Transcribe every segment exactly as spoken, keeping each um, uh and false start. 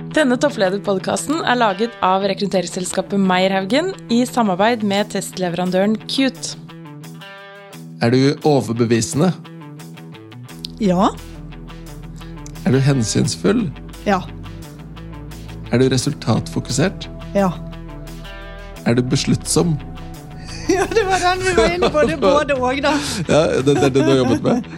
Denne topplederpodcasten er laget av rekrutteringsselskapet Meierhaugen i samarbeid med testleverandøren Qt. Er du overbevisende? Ja. Er du hensynsfull? Ja. Er du resultatfokusert? Ja. Er du besluttsom? Ja, det var den vi var inne på, det er både og da. Ja, det er det du har jobbet med.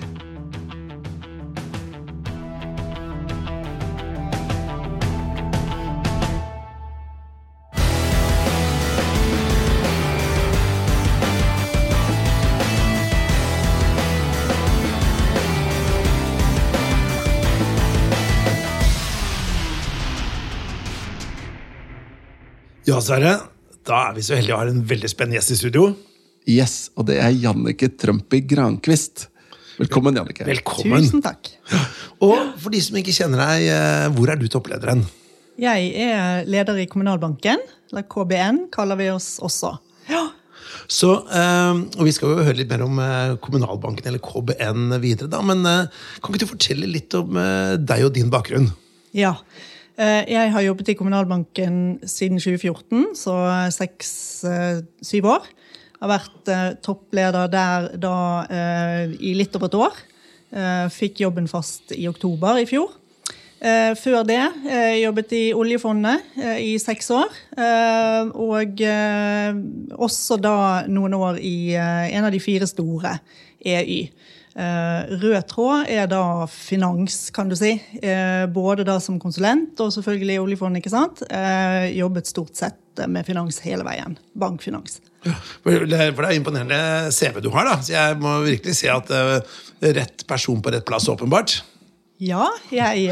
Ja, Sverre, da er vi så heldige å ha en veldig spennende gjest i studio. Yes, og det er Jannicke Trømpi Grankvist. Velkommen, Jannicke. Velkommen. Tusen takk. Og for de som ikke kjenner deg, hvor er du topplederen? Jeg er leder i Kommunalbanken, eller K B N kaller vi oss også. Ja. Så, og vi skal jo høre litt mer om Kommunalbanken, eller K B N videre da, men kan ikke du fortelle litt om deg og din bakgrunn? Ja. Jeg har jobbet i Kommunalbanken siden tjue fjorten, så seks, syv år. Jeg har vært toppleder der da i litt over et år. Fikk jobben fast i oktober i fjor. Før det jobbet i oljefondet i seks år, og også da noen år i en av de fire store E Y. Rød tråd er da finans, kan du si. Både da som konsulent og selvfølgelig i oljefondet, ikke sant? Jobbet stort sett med finans hele veien. Bankfinans. Ja, for det er imponerende C V du har da, så jeg må virkelig si at rett person på rett plass åpenbart. Ja, jeg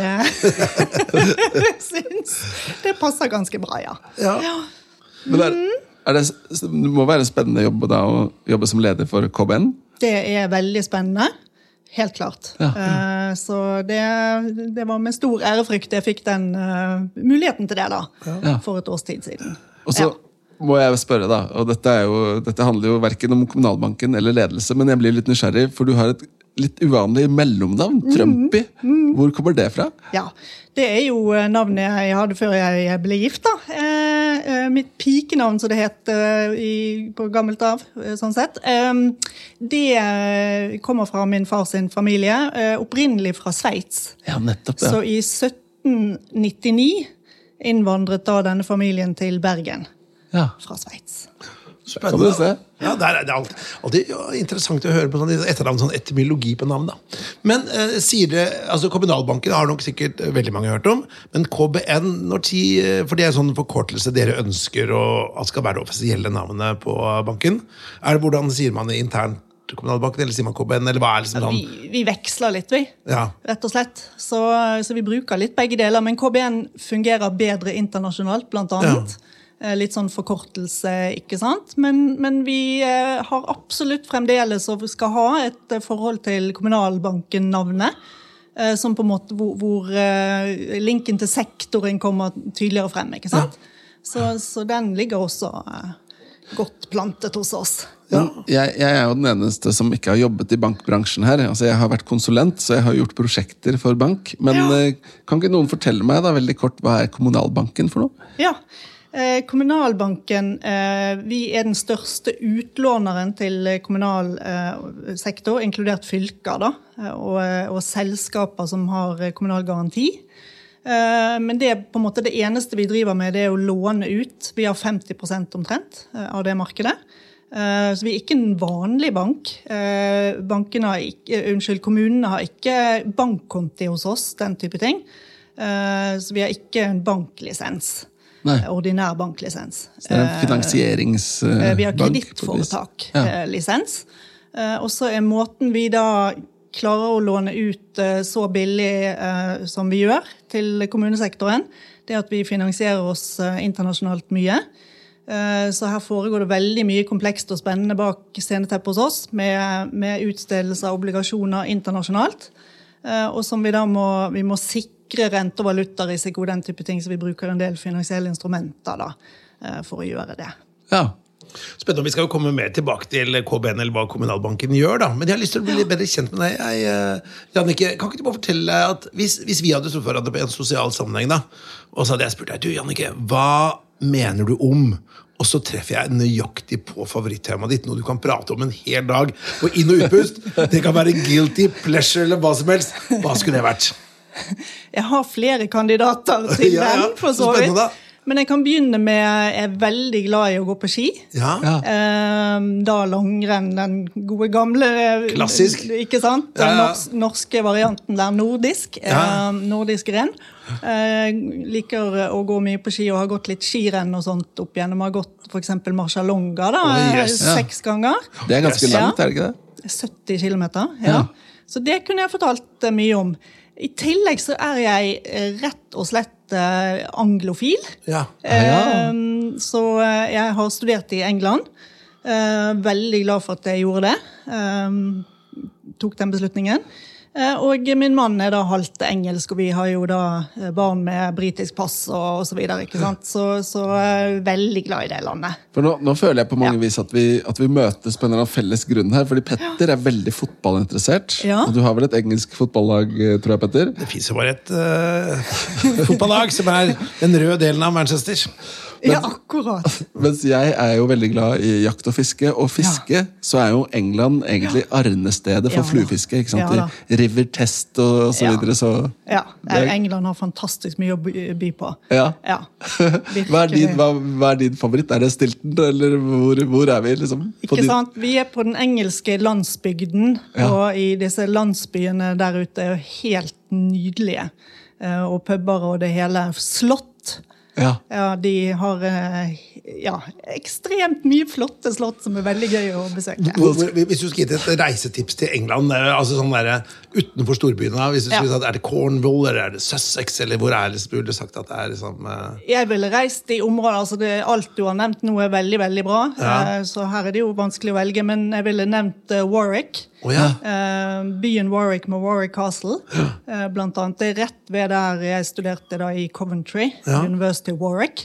synes det passer ganske bra, ja. Ja. Ja. Men er, er det, det må være en spennende jobb da, å jobbe som leder for K B N? Det er veldig spennende, helt klart. Ja. Uh, så det, det var med stor ærefrykt jeg fikk den uh, muligheten til det da, Ja. for et års tid siden. Og så Ja. må jeg spørre da, og dette, er jo, dette handler jo hverken om Kommunalbanken eller ledelse, men jeg blir litt nysgjerrig, for du har et litt uvanlig mellomnavn, Trømpi. Hvor kommer det fra? Ja, det er jo navnet jeg hadde før jeg ble gift da. Eh, eh, mitt pikenavn, så det het eh, i, på gammelt av, eh, sånn sett. Eh, det kommer fra min fars sin familie, eh, opprinnelig fra Sveits. Ja, nettopp, ja. Så i sytten nittini innvandret da denne familien til Bergen Ja. fra Sveits. Kan du se? Ja, det er, det er alltid, alltid ja, interessant å høre på sånn, etternavn, sånn etymologi på navn da. Men eh, sier det, altså Kommunalbanken har nok sikkert veldig mange hørt om, men K B N, når ti, for det er sånn forkortelse dere ønsker å, at skal være det offisielle navnet på banken. Er det, hvordan sier man det internt Kommunalbanken, eller sier man K B N, eller hva er liksom sånn? Vi, vi veksler litt, vi, Ja. rett og slett. Så, så vi bruker litt begge deler, men K B N fungerer bedre internasjonalt, blant annet. Ja. Litt sånn forkortelse, ikke sant? Men, men vi eh, har absolutt fremdeles og skal ha et forhold til Kommunalbanken-navnet, eh, som på en måte hvor, hvor eh, linken til sektoren kommer tydeligere frem, ikke sant? Ja. Så, så den ligger også eh, godt plantet hos oss. Ja. Jeg, jeg er jo den eneste som ikke har jobbet i bankbransjen her. Altså, jeg har vært konsulent, så jeg har gjort prosjekter for bank. Men ja. eh, kan ikke noen fortelle meg da veldig kort, hva er Kommunalbanken for noe? Ja, Eh, Kommunalbanken, eh, vi er den største utlåneren til kommunal eh, sektor, inkludert fylker da, og, og selskaper som har kommunal garanti. Eh, men det er på en måte det eneste vi driver med, det er å låne ut. Vi har femti prosent omtrent eh, av det markedet. Eh, så vi er ikke en vanlig bank. Eh, bankene har ikke, unnskyld, kommunene har ikke bankkonti hos oss, den type ting. Eh, så vi har ikke en banklisens. Nei. Ordinær banklisens. Så det er en finansieringsbank? Vi har kredittforetak-lisens. Ja. Og så er måten vi da klarer å låne ut så billig som vi gjør til kommunesektoren, det er at vi finansierer oss internasjonalt mye. Så her foregår det veldig mye komplekst og spennende bak sceneteppet hos oss, med, med utstedelse av obligasjoner internasjonalt, og som vi da må, vi må sikre rente- og valutarisiko, den type ting, så vi bruker en del finansielle instrumenter da, for å gjøre det. Ja, Spennende, vi skal jo komme mer tilbake til K B N eller hva Kommunalbanken gjør da, men jeg har lyst til å bli litt bedre kjent med deg. Jeg, Jannicke, kan ikke du bare fortelle at hvis, hvis vi hadde stått foran deg på en sosial sammenheng da, og så hadde jeg spurt deg, du Jannicke, hva mener du om? Og så treffer jeg nøyaktig på favorittemaet ditt, noe du kan prate om en hel dag, på inn- og utpust. Det kan være guilty pleasure eller hva som helst. Hva skulle det vært? Jeg har flere kandidater til ja, ja. den, for så vidt. Men jeg kan begynne med, jeg er veldig glad i å gå på ski. Ja. Eh, da langrenn, den gode gamle... Klassisk. Ikke sant? Den Ja, ja. nors norske varianten der, nordisk. Ja. Eh, nordisk renn. Eh, liker å gå mye på ski og har gått litt skirenn og sånt opp igjennom. Har gått for eksempel Marcialonga da, Oh, yes. seks ganger. Det er ganske Yes. langt, er det ikke det? sytti kilometer, ja. Ja. Så det kunne jeg fortalt eh, mye om. I tillegg så er jeg eh, rett og slett eh, anglofil. Ja. Eh, så eh, jeg har studert i England. Eh, veldig glad for at jeg gjorde det. Eh, tok den beslutningen. Eh, og min mann er da halvt engelsk, og vi har jo da eh, barn med britisk pass og, og så videre, ikke sant? Så, så eh, veldig glad i det landet. For nå, nå føler jeg på mange Ja. vis at vi, at vi møtes på en eller annen felles grunn her, fordi Petter er veldig fotballinteressert, Ja. og du har vel et engelsk fotballag, tror jeg, Petter? Det finnes jo bare et uh, fotballag som er den røde delen av Manchester. Ja, akkurat. Mens jeg er jo veldig glad i jakt og fiske, og fiske, så er jo England egentlig arnestedet for Ja da. fluefiske, ikke sant? Ja da. I River Test og så Ja. videre, så... Ja, Det er- England har fantastisk mye å by, by på. Ja. Ja, Hva er, din, hva, hva er din favoritt? Er det Stilton, eller hvor, hvor er vi liksom? På Ikke din- sant? Vi er på den engelske landsbygden, Ja. og i disse landsbyene der ute er jo helt nydelige. Eh, Og puber og det hele. Slott. Ja. Ja, de har eh, ja, ekstremt mye flotte slott som er veldig gøy å besøke. Hvor, hvor, hvis du skal gi et reisetips til England, eh, altså sånn der, utenfor storbyene, hvis du Ja. skulle sagt, er det Cornwall, eller er det Sussex, eller hvor er det, så burde du sagt at det er liksom... eh, Jeg ville reist i områder, altså det, alt du har nevnt nå er veldig, veldig bra. Ja. Eh, Så her er det jo vanskelig å velge, men jeg ville nevnt eh, Warwick. Å ja. Eh, byen Warwick med Warwick Castle, eh, blant annet. Det er rett ved der jeg studerte da i Coventry, Ja. University of Warwick.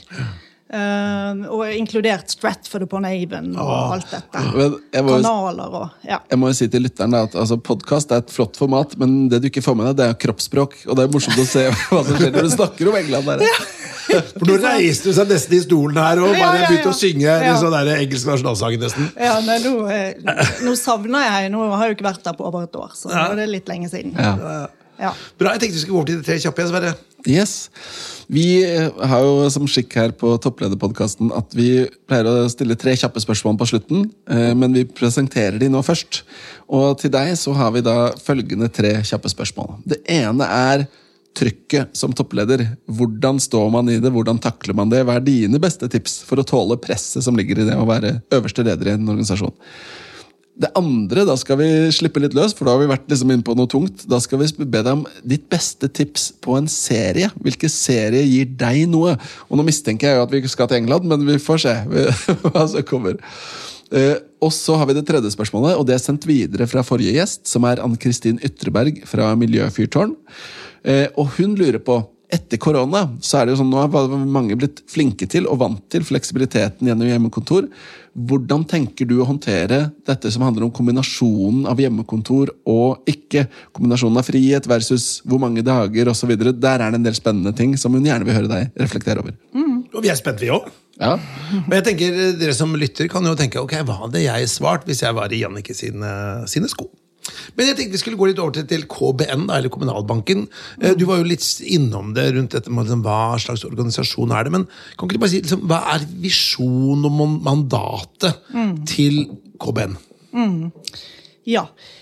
Eh, og inkludert Stratford upon Avon og alt dette. Men jeg må, Kanaler og, ja. jeg må jo si til lytteren da, at altså, podcast er et flott format, men det du ikke får med deg, det er jo kroppsspråk, og det er morsomt å se hva som skjer når du snakker om England der. For nå reiste du seg nesten i stolen her, og Ja, bare ja, ja. begynte å synge Ja. en sånn der engelsk nasjonalsang nesten. Ja, nei, nå, eh, nå savner jeg, nå har jeg jo ikke vært der på over et år, så nå er det litt lenge siden. Ja. Ja. Bra, jeg tenkte vi skulle gå over til de tre kjappe, Sverre. Yes. Vi har jo som skikk her på Topplederpodcasten at vi pleier å stille tre kjappe spørsmål på slutten, eh, men vi presenterer de nå først. Og til deg så har vi da følgende tre kjappe spørsmål. Det ene er trykket som toppleder. Hvordan står man i det? Hvordan takler man det? Hva er dine beste tips for å tåle presset som ligger i det å være øverste leder i en organisasjon? Det andre, da skal vi slippe litt løs, for da har vi vært liksom inne på noe tungt. Da skal vi be deg om ditt beste tips på en serie. Hvilke serie gir deg noe? Og nå mistenker jeg jo at vi skal til England, men vi får se hva som kommer. Eh, og så har vi det tredje spørsmålet, og det er sendt videre fra forrige gjest, som er Ann-Kristin Ytreberg fra Miljøfyrtårn. Eh, og hun lurer på, etter korona, så er det jo sånn, nå har mange blitt flinke til og vant til fleksibiliteten gjennom hjemmekontor. Hvordan tenker du å håndtere dette som handler om kombinasjonen av hjemmekontor og ikke? Kombinasjonen av frihet versus hvor mange dager og så videre. Der er det en del spennende ting som hun gjerne vil høre deg reflektere over. Og vi er spent, vi også. Ja. Men jeg tenker, dere som lytter kan jo tenke, ok, hva hadde jeg svart hvis jeg var i Jannicke sine, sine sko? Men jeg tenkte vi skulle gå litt over til, til K B N, da, eller Kommunalbanken. Eh, Du var jo litt innom det rundt dette med liksom, hva slags organisasjon er det, men kan ikke du bare si, liksom, hva er visjonen og man- mandatet til K B N? Ja.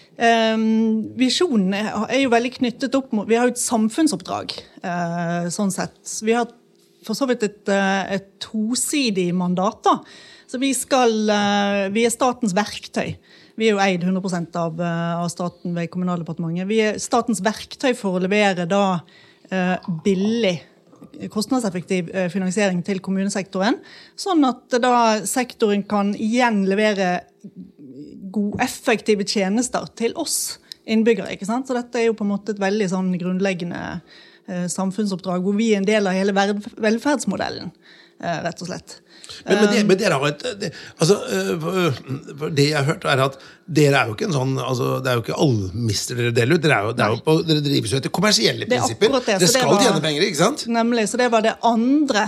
Um, visjonen er, er jo veldig knyttet opp mot, vi har jo et samfunnsoppdrag, eh, sånn sett. Vi har for så vidt et, eh, et tosidig mandat da. Så vi skal, eh, vi er statens verktøy. Vi er jo eid hundre prosent av, eh, av staten ved Kommunaldepartementet. Vi er statens verktøy for å levere da eh, billig, kostnadseffektiv eh, finansiering til kommunesektoren, sånn at da sektoren kan igjen levere gode, effektive tjenester til oss innbyggere, ikke sant? Så dette er jo på en måte et veldig sånn grunnleggende eh, samfunnsoppdrag, hvor vi er en del av hele verd- velferdsmodellen. rett og slett. Men, men, det, men dere har et det, altså, for det jeg har hørt er at dere er jo ikke en sånn altså, det er jo ikke allmister dere deler ut, dere, er jo, det er jo på, dere drives jo etter kommersielle prinsipper. Det, dere skal var, tjene penger, ikke sant? Nemlig, så det var det andre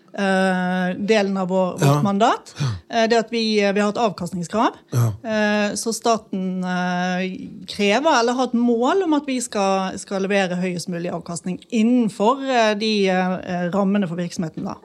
Uh, delen av vår, vårt ja. mandat uh, det at vi, vi har et avkastningskrav ja. uh, så staten uh, krever eller har et mål om at vi skal, skal levere høyest mulig avkastning innenfor uh, de uh, rammene for virksomheten da.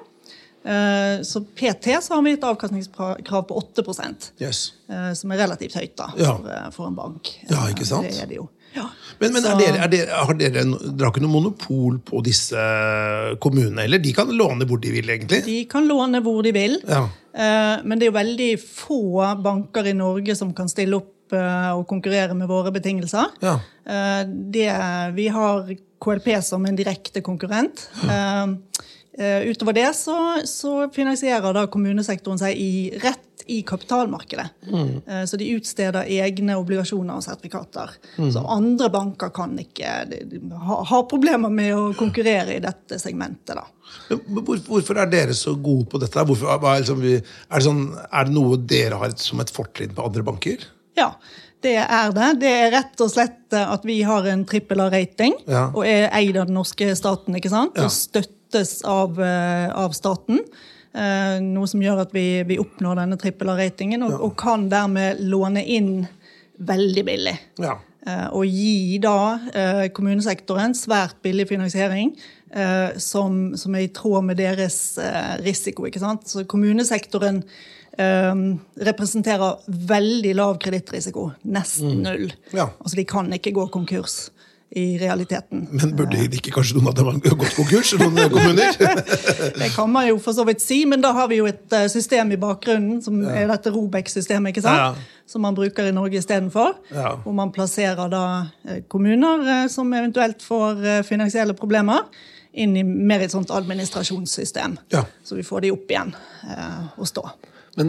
Uh, så P T så har vi et avkastningskrav på åtte prosent yes. uh, som er relativt høyt da, ja. for, uh, for en bank. Ja, ikke sant? Uh, det er det jo. Ja. Men, men er dere, er dere, har dere, dere har ikke noe monopol på disse kommunene, eller? De kan låne hvor de vil, egentlig? De kan låne hvor de vil, ja. uh, men det er jo veldig få banker i Norge som kan stille opp uh, og konkurrere med våre betingelser. Ja. Uh, det, vi har K L P som en direkte konkurrent. Ja. Uh, uh, utover det så, så finansierer da kommunesektoren seg i rett i kapitalmarkedet. Mm. Så de utsteder egne obligasjoner og sertifikater. Mm. Så andre banker kan ikke ha, ha problemer med å konkurrere i dette segmentet. Da. Men hvor, hvorfor er dere så gode på dette? Hvorfor, er, liksom, er, det sånn, er det noe dere har som et fortrinn på andre banker? Ja, det er det. Det er rett og slett at vi har en trippel A-rating, ja. og er eid av den norske staten, ikke sant? Ja. Og støttes av, av staten. Uh, noe som gjør at vi, vi oppnår denne trippel A-ratingen og, ja. og kan dermed låne inn veldig billig. Ja. Uh, og gi da uh, kommunesektoren svært billig finansiering uh, som, som er i tråd med deres uh, risiko. Ikke sant? Så kommunesektoren uh, representerer veldig lav kredittrisiko, nesten null. Mm. Ja. Altså de kan ikke gå konkurs i realiteten. Men burde ikke kanskje noen av dem ha gått konkurs, noen kommuner? Det kan man jo for så vidt si, men da har vi jo et system i bakgrunnen, som ja. er dette Robex-systemet, ikke sant? Ja. Som man bruker i Norge i stedet for, ja. hvor man plasserer da kommuner som eventuelt får finansielle problemer, inn i mer et sånt administrasjonssystem. Ja. Så vi får de opp igjen eh, og stå. Men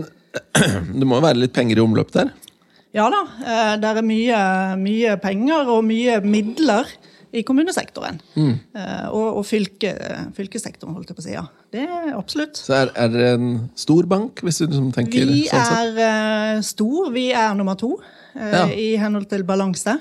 det må være litt penger i omløp der? Ja da, det er mye, mye penger og mye midler i kommunesektoren. Mm. Og, og fylke, fylkesektoren, holdt jeg på å si, ja. Det er absolutt. Så er, er det en stor bank, hvis du tenker vi sånn sett? Vi er stor, vi er nummer to, ja. i henhold til balanse.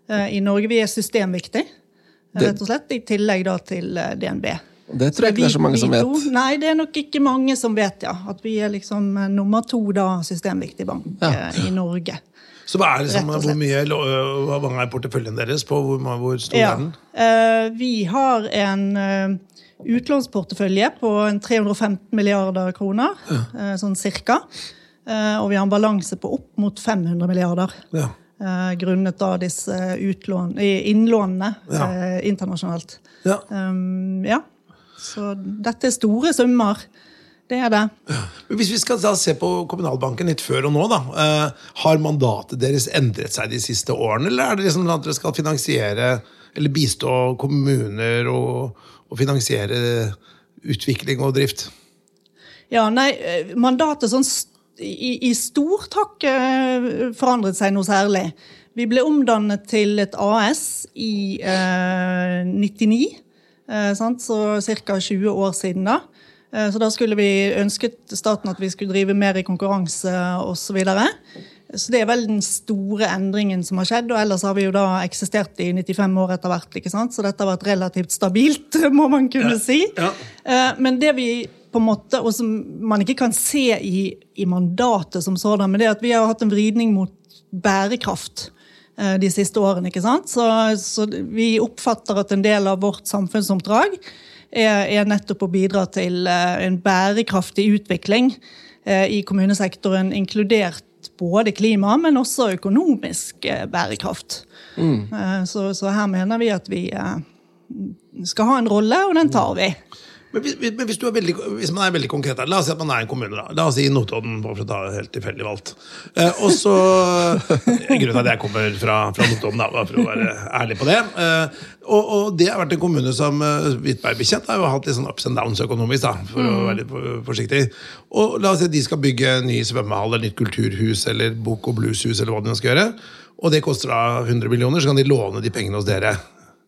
I Norge vi er systemviktig, rett og slett, i tillegg da til D N B. Det tror jeg ikke det er så mange som vet. To, nei, det er nok ikke mange som vet, ja. At vi er liksom nummer to da, systemviktig bank ja. i Norge. Så hva er det som, hvor mye, hva mange er porteføljen deres på, hvor, hvor stor ja. er den? Uh, vi har en uh, utlånsportefølje på en tre hundre og femten milliarder kroner, ja. uh, sånn cirka. Uh, og vi har en balanse på opp mot fem hundre milliarder. Ja. Uh, grunnet av disse utlån, innlånene ja. uh, internasjonalt. Ja. Um, ja. Så dette er store summer. Det er det. Ja. Hvis vi skal da se på Kommunalbanken litt før og nå, da, eh, har mandatet deres endret seg de siste årene, eller er det liksom at dere skal finansiere, eller bistå kommuner og, og finansiere utvikling og drift? Ja, nei, mandatet sånn i, i stort har ikke forandret seg noe særlig. Vi ble omdannet til et A S i eh, nittini, eh, sant? Så cirka tjue år siden da. Så da skulle vi ønsket staten at vi skulle drive mer i konkurranse og så videre. Så det er vel den store endringen som har skjedd, og ellers har vi jo da eksistert i nittifem år etter hvert, ikke sant? Så dette har vært relativt stabilt, må man kunne ja. si. Ja. Men det vi på en måte, og som man ikke kan se i, i mandatet som sådan, men det er at vi har hatt en vridning mot bærekraft de siste årene, ikke sant? Så, så vi oppfatter at en del av vårt samfunnsoppdrag Er, er nettopp å bidra til uh, en bærekraftig utvikling uh, i kommunesektoren, inkludert både klima, men også økonomisk uh, bærekraft. Mm. Uh, så, så her mener vi at vi uh, skal ha en rolle, og den tar vi. Men, hvis, men hvis, du er veldig, hvis man er veldig konkret her, la oss si at man er en kommune da. La oss si Notodden, for å ta helt tilfeldig valgt. Eh, og så, grunnen til at jeg kommer fra, fra Notodden da, for å være ærlig på det. Eh, og, og det har vært en kommune som, vidt meg bekjent, har jo hatt litt sånn ups and downs økonomisk da, for mm. å være litt forsiktig. Og la oss si at de skal bygge en ny svømmehall, eller nytt kulturhus, eller bok- og blueshus, eller hva de skal gjøre. Og det koster da hundre millioner, så kan de låne de pengene hos dere.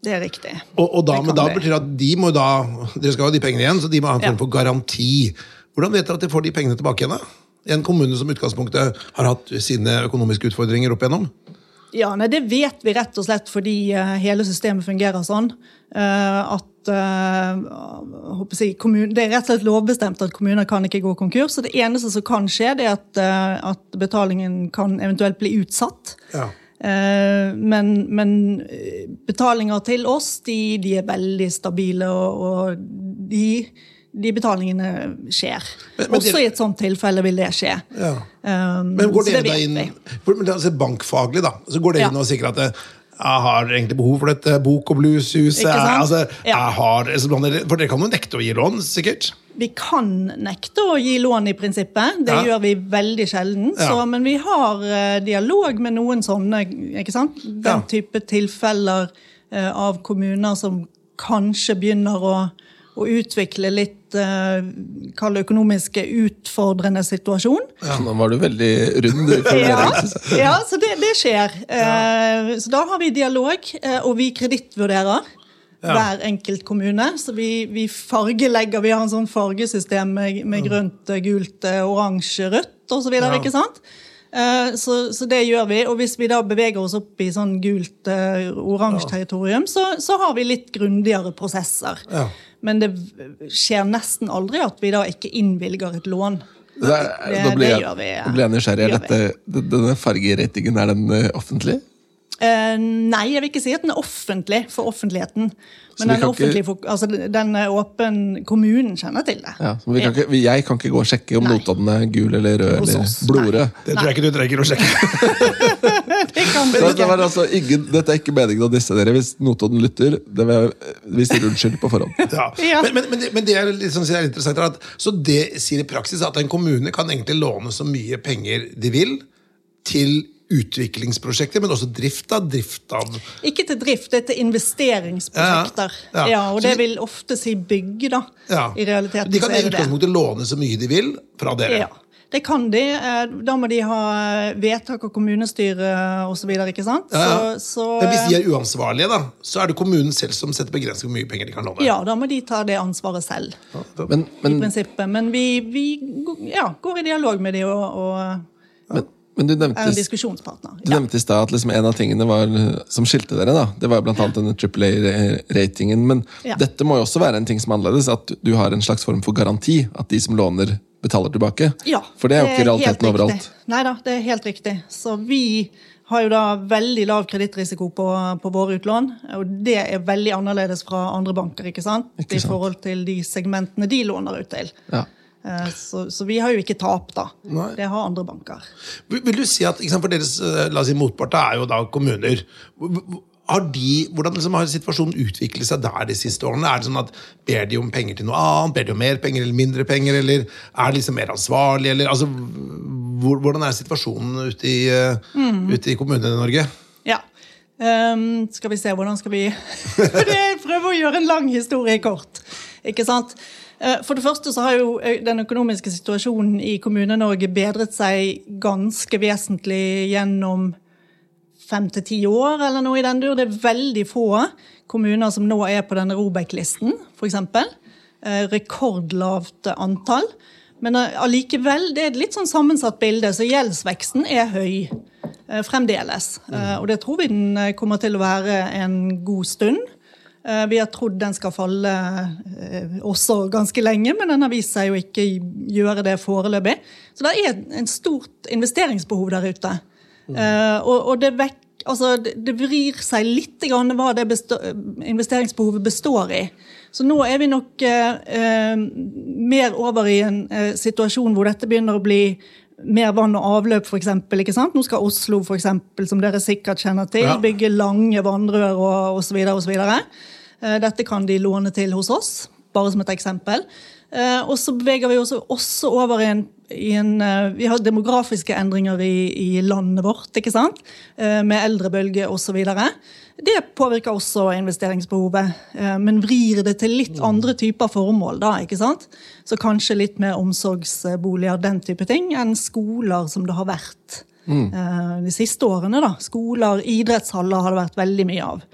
det er riktig. Og, og da, Det men kan da vi. betyr det at de må da, dere skal ha de pengene igjen, så de må ha en Ja. form for garanti. Hvordan vet dere at de får de pengene tilbake igjen da? I en kommune som utgangspunktet har hatt sine økonomiske utfordringer opp igjennom? Ja, nei, det vet vi rett og slett fordi uh, hele systemet fungerer sånn. Uh, at uh, håper jeg, kommun, det er rett og slett lovbestemt at kommuner kan ikke gå konkurs. Så det eneste som kan skje, det er at, uh, at betalingen kan eventuelt bli utsatt. Ja. Uh, men, men betalinger til oss, de, de er veldig stabile, og, og de... de betalingene skjer. Men, men Også det, i et sånt tilfelle vil det skje. Ja. Um, Men går så dere det da vet inn, vi. for, men altså bankfaglig da, så går dere Ja. inn og sikker at det, jeg har egentlig behov for dette bok- og blueshuset, Ikke sant? altså, Ja. jeg har, for dere kan jo nekte å gi lån, sikkert. Vi kan nekte å gi lån i prinsippet, det Ja. gjør vi veldig sjelden, Ja. så, men vi har uh, dialog med noen sånne, ikke sant? Den Ja. type tilfeller uh, av kommuner som kanskje begynner å, å utvikle litt uh, kall det økonomiske utfordrende situasjon. Ja, nå var du veldig rund i Ja, formuleringen, synes jeg. ja, så det, det skjer. Uh, så da har vi dialog, uh, og vi kredittvurderer Ja. hver enkelt kommune. Så vi, vi fargelegger, vi har en sånn fargesystem med, med grønt, uh, gult, uh, oransje, rødt og så videre, Ja. ikke sant? Uh, så, så det gjør vi, og hvis vi da beveger oss opp i sånn gult, uh, oransje territorium, så, så har vi litt grundigere prosesser. Ja. Men det skjer nesten aldri at vi da ikke innvilger et lån. Det er, Det- da blir det jeg, gjør vi, ja. da blir jeg nysgjerrig. Er Gjør vi. dette, denne fargeratingen, er den eh, offentlig? Eh, nei, jeg vil ikke si at den er offentlig for offentligheten. Så Men vi den er kan offentlig ikke- for, altså den er åpen, kommunen kjenner til det. Ja, så vi kan ikke, vi- jeg kan ikke gå og sjekke om Nei. Notodden er gul eller rød Hos eller oss, blodrød. Det tror jeg ikke du trenger å sjekke. Det kan du Så Dette, ikke. var altså ingen, dette er ikke meningen å disse dere. Hvis Notodden lytter, det vil jeg, vi sier unnskyld på forhånd. Ja. Ja. Men, men, men, det, men det er litt sånn, er interessant er at, så det sier i praksis at en kommune kan egentlig låne så mye penger de vil til utviklingsprosjekter, men også drift av drift av Ikke til drift, det er til investeringsprosjekter. Ja, ja. Ja, og Så det vi- vil ofte si bygge, da. ja. I realiteten De kan så i er det det. utgangspunktet låne så mye de vil fra dere. Ja, det kan de. Eh, Da må de ha vedtak av kommunestyret og så videre, ikke sant? Ja, ja. Så, så, Men hvis de er uansvarlige, da, så er det kommunen selv som setter begrenset hvor mye penger de kan låne. ja, da må de ta det ansvaret selv, Men, i men, prinsippet. Men vi, vi ja, går i dialog med de og, og men, men du er en nevnte, diskusjonspartner. du Ja. nevnte i stad at liksom en av tingene var, som skilte dere, da, det var jo blant annet denne triple A-ratingen. Men Ja. dette må jo også være en ting som er annerledes, at du har en slags form for garanti. At de som låner, betaler tilbake. Ja, For det er jo ikke helt realiteten riktig. overalt. Neida, det er helt riktig. Så vi har jo da veldig lav kredittrisiko på, på våre utlån, og det er veldig annerledes fra andre banker, ikke sant? Ikke I sant. forhold til de segmentene de låner ut til. Ja. Eh, Så, så vi har jo ikke tap da. Nei. Det har andre banker. Vil vil du si at, ikke sant, for deres eh, la oss si, motpart er jo da kommuner. Hvor- hvor- Har de, hvordan liksom har situasjonen utviklet seg der de siste årene? Er det sånn at ber de om penger til noe annet? Ber de om mer penger eller mindre penger? Eller er de liksom mer ansvarlig? Eller, altså, hvor, hvordan er situasjonen ute i, eh, ute i kommunene i Norge? Ja. Ehm, skal vi se, hvordan skal vi prøve å gjøre en lang historie kort? Ikke sant? Eh, For det første så har jo den økonomiske situasjonen i Kommune-Norge bedret seg ganske vesentlig gjennom fem til ti år, eller noe i den dur. Det er veldig få kommuner som nå er på denne ROBEK-listen, for eksempel. Eh, rekordlavt antall. Men eh, allikevel, det er et litt sånn sammensatt bilde, så gjeldsveksten er høy eh, fremdeles. Eh, og det tror vi den eh, kommer til å være en god stund. Eh, vi har trodd den skal falle eh, også ganske lenge, men den har vist seg jo ikke gjøre det foreløpig. Så det er en stort investeringsbehov der ute. Eh, og, og det, vek, altså, det, det vrir seg litt grann hva det bestå, investeringsbehovet består i. Så nå er vi nok eh, eh, mer over i en eh, situasjon hvor dette begynner å bli mer vann og avløp, for eksempel, ikke sant? Nå skal Oslo, for eksempel, som dere sikkert kjenner til, Ja. bygge lange vannrør og, og så videre og så videre. Eh, dette kan de låne til hos oss, bare som et eksempel. Eh, og så beveger vi oss også over i en, i en eh, vi har demografiske endringer i, i landet vårt, ikke sant? Eh, med eldrebølge og så videre. Det påvirker også investeringsbehovet, eh, men vrir det til litt andre typer formål da, ikke sant? Så kanskje litt mer omsorgsboliger, den type ting, enn skoler som det har vært eh, de siste årene da. Skoler, idrettshaller har det vært veldig mye av.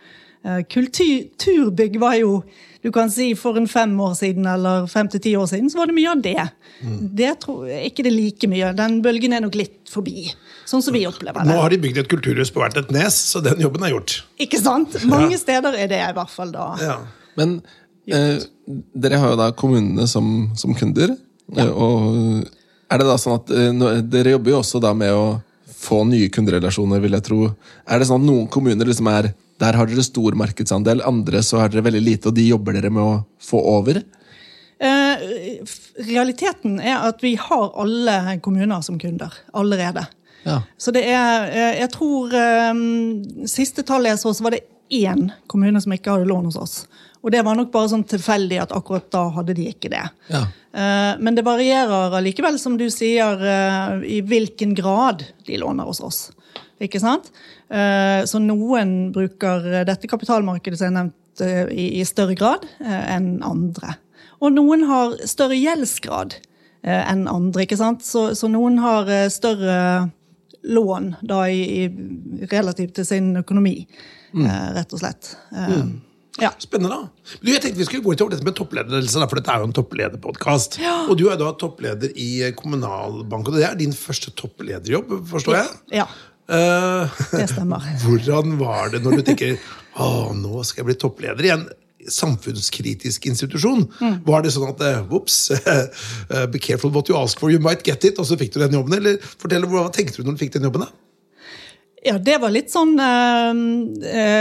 Kulturbygg var jo, du kan si for en fem år siden, eller fem til ti år siden, så var det mye av det. Mm. Det tror jeg ikke det er like mye. Den bølgen er nok litt forbi, sånn som vi opplever det. Nå har de bygd et kulturhus på hvert et nes, så den jobben er gjort. Ikke sant? Mange ja. Steder er det i hvert fall da. Ja. Men eh, dere har jo da kommunene som, som kunder, ja. Og er det da sånn at eh, dere jobber jo også da med å få nye kunderelasjoner, vil jeg tro. Er det sånn at noen kommuner liksom er, der har dere stor markedsandel, andre så har dere veldig lite, og de jobber dere med å få over? Eh, realiteten er at vi har alle kommuner som kunder, allerede. Ja. Så det er, jeg tror, eh, siste tallet jeg så, så var det én kommune som ikke hadde lån hos oss. Og det var nok bare sånn tilfeldig at akkurat da hadde de ikke det. Ja. Uh, men det varierer likevel, som du sier, uh, i hvilken grad de låner hos oss. Ikke sant? Uh, så noen bruker dette kapitalmarkedet som jeg nevnt uh, i, i større grad uh, enn andre. Og noen har større gjeldsgrad uh, enn andre, ikke sant? Så, så noen har uh, større lån da i, i relativt til sin økonomi, mm. uh, rett og slett. Uh, mm. Ja. Spennende da. Du, jeg tenkte vi skulle gå til dette med toppledelse, for dette er jo en topplederpodcast. Ja. Og du er da toppleder i Kommunalbanken, og det er din første topplederjobb, forstår jeg? Ja, uh, det stemmer. Hvordan var det når du tenker, åh, nå skal jeg bli toppleder i en samfunnskritisk institusjon? Mm. Var det sånn at, whoops, uh, be careful what you ask for, you might get it, og så fikk du den jobben, eller fortell, hva tenkte du når du fikk den jobben da? Ja, det var litt sånn, øh,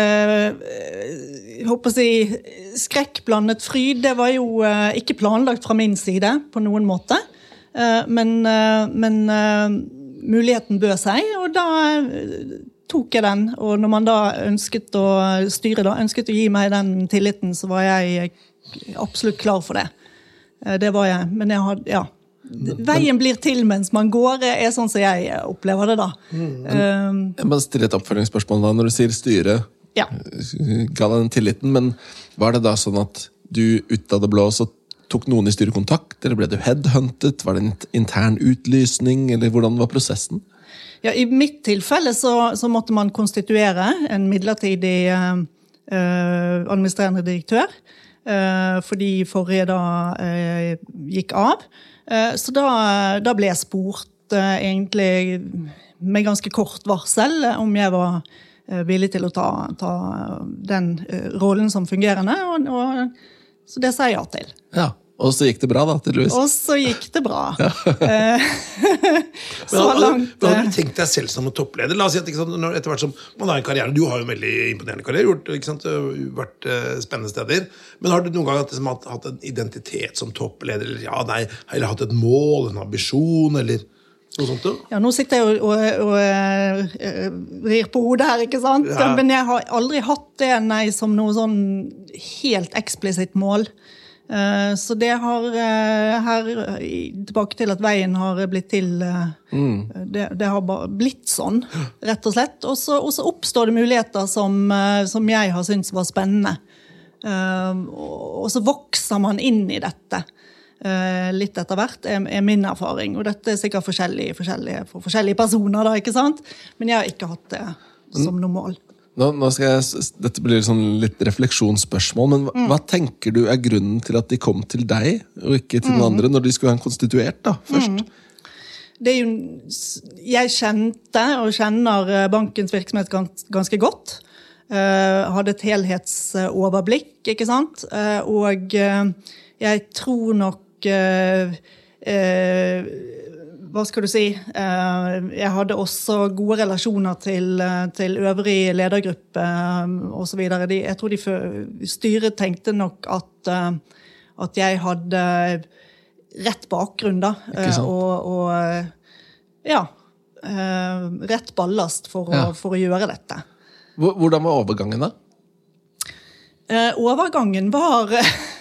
øh, jeg håper å si, skrekkblandet fryd. Det var jo øh, ikke planlagt fra min side på noen måte, uh, men, uh, men uh, muligheten bød seg, og da uh, tok jeg den. Og når man da ønsket å styre, da, ønsket å gi meg den tilliten, så var jeg absolutt klar for det. Uh, det var jeg, men jeg hadde, ja. Veien blir til mens man går, er sånn som jeg opplever det da. Mm. Um, jeg må stille et oppfølgingsspørsmål da, når du sier styre, ja. Ga deg den tilliten, men var det da sånn at du ut av det blå så tok noen i styrekontakt, eller ble du headhuntet, var det en intern utlysning, eller hvordan var prosessen? Ja, i mitt tilfelle så, så måtte man konstituere en midlertidig uh, administrerende direktør, uh, fordi forrige da uh, gikk av. Så da, da ble jeg spurt uh, egentlig med ganske kort varsel om jeg var uh, villig til å ta, ta den uh, rollen som fungerende, og, og, så det sa jeg ja til. Ja, og så gikk det bra da, tydeligvis. Og så gikk det bra. Ja. så langt... Hva har du tenkt deg selv som toppleder? La oss si at sant, når, etter hvert som man har en karriere, du har jo en veldig imponerende karriere, gjort, ikke sant, vært uh, spennende steder, men har du noen gang hatt, hatt, hatt en identitet som toppleder, eller, ja, nei, eller hatt et mål, en ambisjon, eller noe sånt da? Ja, nå sitter jeg og, og, og uh, rir på hodet her, ikke sant? Ja. Men jeg har aldri hatt det, nei, som noe sånn helt eksplisitt mål. Uh, så det har uh, her, tilbake til at veien har blitt til uh, mm. det, det har bare blitt sånn, rett og slett, og så, og så oppstår det muligheter som, uh, som jeg har syntes var spennende, uh, og, og så vokser man inn i dette uh, litt etter hvert, er, er min erfaring, og dette er sikkert forskjellige, forskjellige, for forskjellige personer da, ikke sant? Men jeg har ikke hatt det som noe mål. Nå, nå skal jeg, dette blir sånn litt refleksjonsspørsmål, men hva, mm. hva tenker du er grunnen til at de kom til deg, og ikke til mm. noen andre, når de skulle ha en konstituert da, først? Mm. Det er jo, jeg kjente og kjenner bankens virksomhet gans, ganske godt. Uh, hadde et helhetsoverblikk, ikke sant? Uh, og uh, jeg tror nok uh, uh, hva skal du si, jeg hadde også gode relasjoner til, til øvrig ledergruppe og så videre. De, jeg tror de styret tenkte nok at, at jeg hadde rett bakgrunn da, og, og ja, rett ballast for, ja. å, for å gjøre dette. Hvordan var overgangen da? Overgangen var...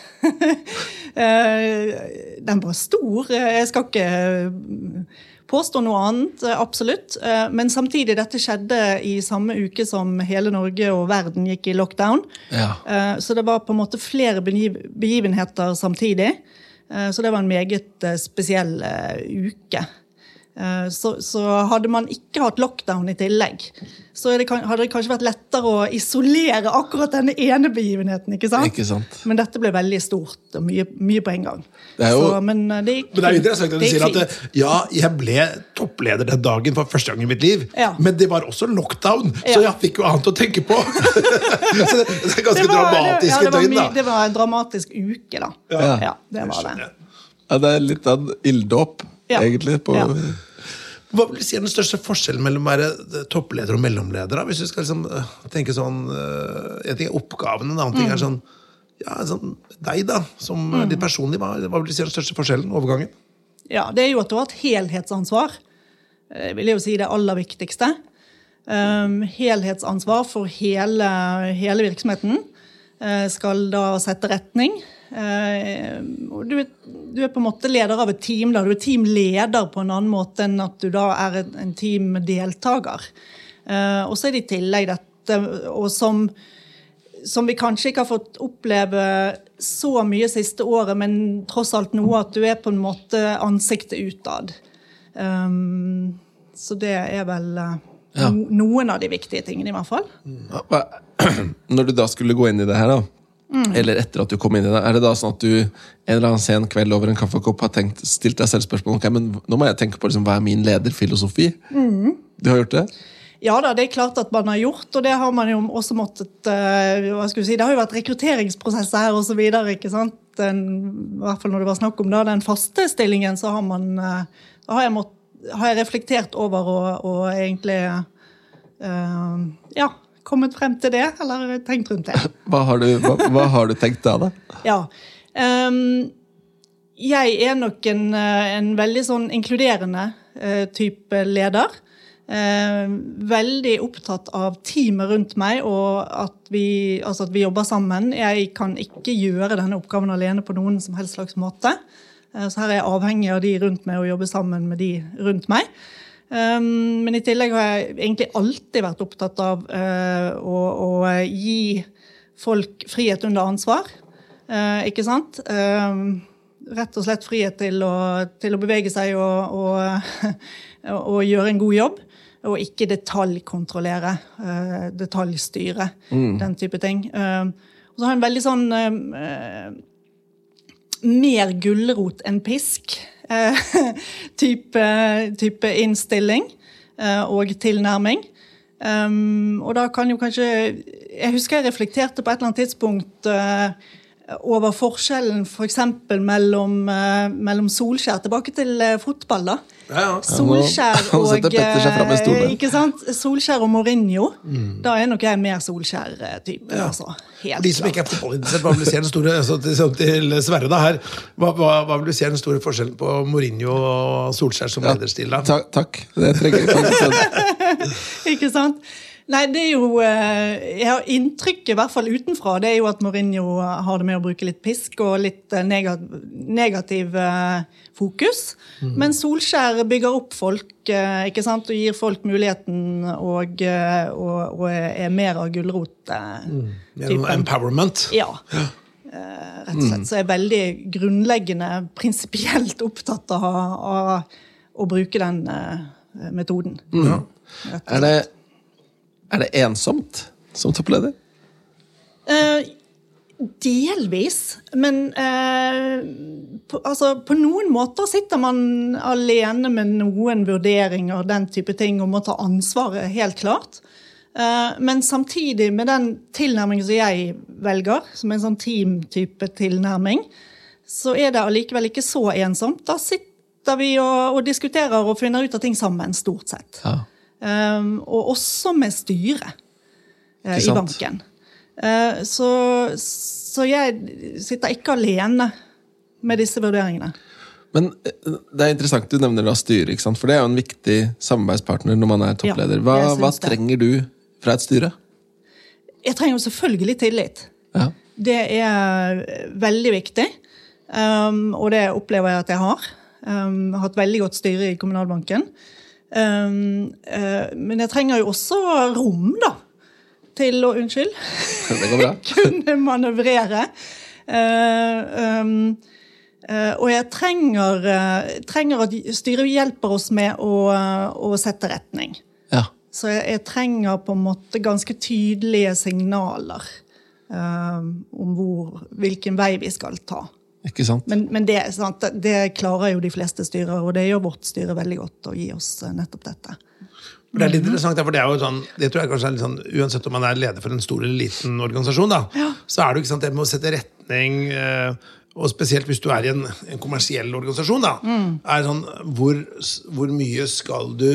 den var stor, jeg skal ikke påstå noe annet, absolutt, men samtidig dette skjedde i samme uke som hele Norge og verden gikk i lockdown, ja. Så det var på en måte flere begivenheter samtidig, så det var en meget spesiell uke, Så, så hadde man ikke hatt lockdown i tillegg, så det, hadde det kanskje vært lettere å isolere akkurat denne ene begivenheten, ikke sant? Ikke sant? Men dette ble veldig stort og mye, mye på en gang. Det er jo, så, men det gikk, men det er jo interessant at du sier at det, ja, jeg ble toppleder den dagen for første gang i mitt liv, ja. Men det var også lockdown, ja. Så jeg fikk jo annet å tenke på. Så det, det er ganske det var, dramatisk det, ja, det var døgn, da. Det var en dramatisk uke, da. Ja, ja det var det. Ja, det er litt av ilddåp, ja. Egentlig, på... Ja. Hva vil du si er den største forskjellen mellom å være toppleder og mellomleder? Da? Hvis du skal liksom, tenke sånn, en ting er oppgaven, en annen ting er sånn, ja, sånn deg da, som mm. ditt personlig, hva, hva vil du si er den største forskjellen, overgangen? Ja, det er jo at du har et helhetsansvar. Jeg vil jo si det aller viktigste. Um, helhetsansvar for hele, hele virksomheten uh, skal da sette retning. Uh, du, er, du er på en måte leder av et team, da. Du er teamleder på en annen måte enn at du da er en teamdeltager. Uh, og så er det i tillegg dette, og som, som vi kanskje ikke har fått oppleve så mye siste året, men tross alt noe at du er på en måte ansiktet utad. Um, så det er vel uh, ja. no, noen av de viktige tingene i hvert fall. Når du da skulle gå inn i det her da, Mm. eller etter at du kom inn i det, er det da sånn at du en eller annen sen kveld over en kaffekopp har tenkt, stilt deg selv spørsmål, ok, men nå må jeg tenke på liksom, hva er min lederfilosofi? Mm. Du har gjort det? Ja da, det er klart at man har gjort, og det har man jo også måttet, uh, hva skal vi si, det har jo vært rekrutteringsprosesser her og så videre, ikke sant? Den, i hvert fall når det var snakk om da, den faste stillingen, så har man, uh, da har jeg, mått, har jeg reflektert over og, og egentlig, uh, ja, kommet frem til det, eller tenkt rundt det. Hva har du, hva, hva har du tenkt da da? Ja, um, jeg er nok en, en veldig sånn inkluderende uh, type leder. Uh, veldig opptatt av teamet rundt meg, og at vi, altså at vi jobber sammen. Jeg kan ikke gjøre denne oppgaven alene på noen som helst slags måte. Uh, så her er jeg avhengig av de rundt meg og jobbe sammen med de rundt meg. Um, men i tillegg har jeg egentlig alltid vært opptatt av uh, å, å gi folk frihet under ansvar, uh, ikke sant? Um, rett og slett frihet til å, til å bevege seg og, og, og gjøre en god jobb, og ikke detaljkontrollere, uh, detaljstyre, mm. den type ting. Um, og så har jeg en veldig sånn uh, mer gulrot enn pisk, Uh, type, type innstilling uh, og tilnærming. Um, og da kan jo kanskje, jeg husker jeg reflekterte på et eller annet tidspunkt uh, over forskjellen for eksempel mellom, uh, mellom Solskjær, tilbake til uh, fotball da. Ja, ja. Solskjær og, uh, ikke sant? Solskjær og Mourinho, mm. da er nok jeg mer Solskjær-type. Ja. Altså, helt de som ikke er fotballinteressert, hva vil du si den store, altså, til, til Sverre da her, hva, hva, hva vil du si den store forskjellen på Mourinho og Solskjær som ja, lederstil da? Takk, takk. Det trenger jeg. Ikke sant? Nei, det er jo, jeg har inntrykk i hvert fall utenfra, det er jo at Mourinho har det med å bruke litt pisk og litt negativ fokus, mm. men Solskjær bygger opp folk, ikke sant, og gir folk muligheten og, og, og er mer av gulrot mm. empowerment. Ja, ja. Rett og slett, så er jeg veldig grunnleggende, prinsipielt opptatt av, av å bruke den metoden. Mm. Ja. Er det Er det ensomt som toppleder? Uh, delvis, men uh, på, altså, på noen måter sitter man alene med noen vurderinger, den type ting, og må ta ansvaret helt klart. Uh, men samtidig med den tilnærmingen som jeg velger, som en sånn team-type tilnærming, så er det allikevel ikke så ensomt. Da sitter vi og, og diskuterer og finner ut av ting sammen, stort sett. Ja. Um, og også med styre uh, i banken. Uh, så, så jeg sitter ikke alene med disse vurderingene. Men det er interessant du nevner da styre, ikke sant? For det er jo en viktig samarbeidspartner når man er toppleder. Hva, ja, hva trenger du fra et styre? Jeg trenger jo selvfølgelig tillit. Ja. Det er veldig viktig, um, og det opplever jeg at jeg har. Um, jeg har hatt veldig godt styre i Kommunalbanken. Um, uh, men jeg trenger jo også rom da til å, unnskyld det går bra. kunne manøvrere uh, um, Uh, og jeg trenger, uh, trenger at styret hjelper oss med å, uh, å sette retning. Ja. Så jeg, jeg trenger på en måte ganske tydelige signaler uh, om hvor, hvilken vei vi skal ta. Ikke sant? Men, men det, sant, det klarer jo de fleste styrer, og det gjør vårt styre veldig godt å gi oss nettopp dette. Det er litt interessant, for det er jo sånn, det tror jeg kanskje er litt sånn, uansett om man er leder for en stor eller liten organisasjon, da, ja. så er det jo ikke sant, det med å sette retning, og spesielt hvis du er i en, en kommersiell organisasjon, da, mm. er sånn, hvor, hvor mye skal du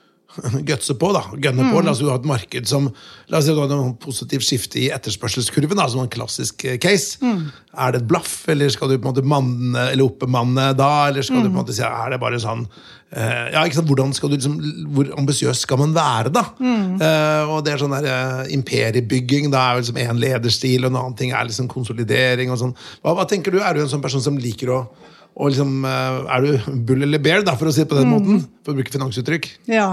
gutse på, da, gønne på, mm. la oss si du har et marked som, la oss si du har en positiv skifte i etterspørselskurven, da, som en klassisk case. Mm. Er det et blaff, eller skal du på en måte manne, eller oppemanne da, eller skal mm. du på en måte si, er det bare sånn, uh, ja, ikke sant, hvordan skal du liksom, hvor ambisiøs skal man være da? Mm. Uh, og det er sånn der uh, imperiebygging, da er jo liksom en lederstil, og en annen ting er liksom konsolidering og sånn. Hva, hva tenker du, er du en sånn person som liker å og liksom, er du bull eller bear, da, for å si det på den mm. måten, for å bruke finansuttrykk? Ja,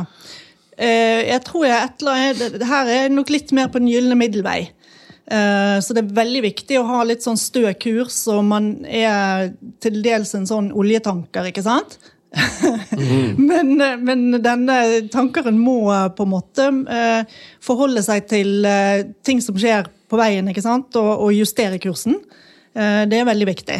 eh, jeg tror jeg etterlig, det her er nok litt mer på den gyllene middelvei. Eh, så det er veldig viktig å ha litt sånn stø kurs, og man er til dels en sånn oljetanker, ikke sant? mm. men, men denne tankeren må på en måte eh, forholde seg til eh, ting som skjer på veien, ikke sant? Og, og justere kursen. Eh, det er veldig viktig.